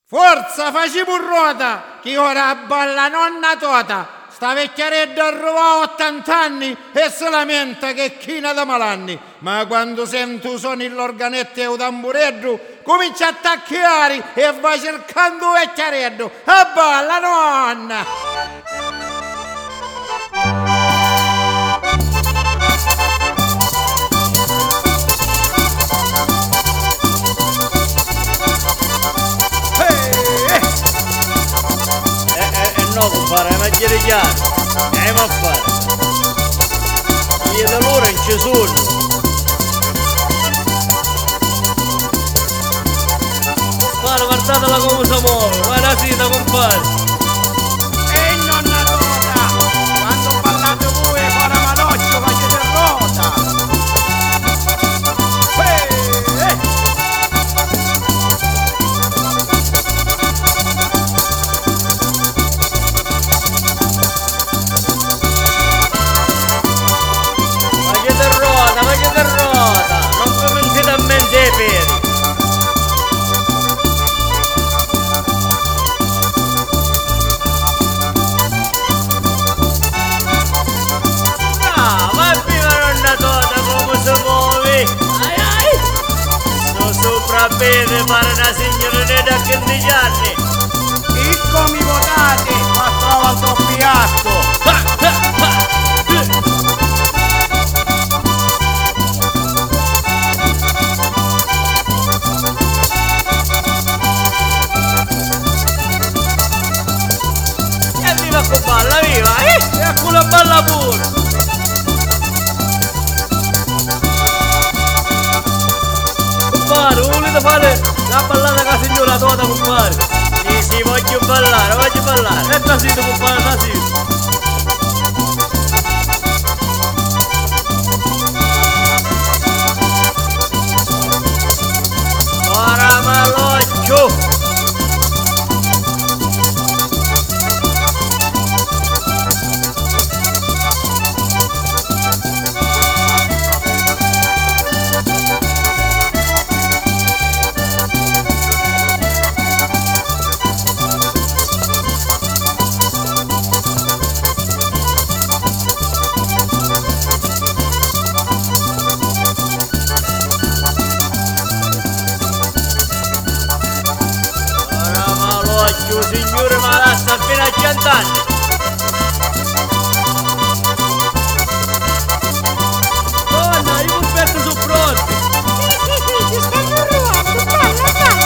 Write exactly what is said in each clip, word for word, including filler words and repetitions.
Forza, faci burrota, che ora balla nonna tota. Sta vecchiaredda arriva a ottanta anni e si lamenta che è china da malanni. Ma quando sento suoni l'organetto e il tambureddu, comincia a tacchiare e va cercando vecchiareddu. A balla nonna! No, compare, ma chiede chiaro, che va a fare? Io da loro non ci sono. Guarda, guardatela come si muove, guarda la sita, compare. E nonna tota, quando ballate voi fare malocchio facete rota. Bene, pare una signorina da quindici anni. E come votate? Ma trova il doppiatto. E viva con balla, viva, eh? E a culo balla pure. Volete fare la ballata con la signora tota, compare? Sì, sì, voglio ballare, voglio ballare. E trasito, compare, trasito. Ora malocchio! Signore Malassa, appena a cent'anni. Donna, io un pezzo su pronti. Sì, sì, sì, ci stanno arrivando, balla, balla.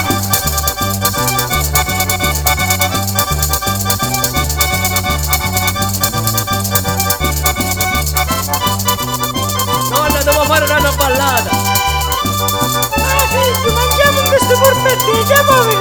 Donna, devo fare una ballata. Ah, figlio, mangiamo questo polpetto, andiamo a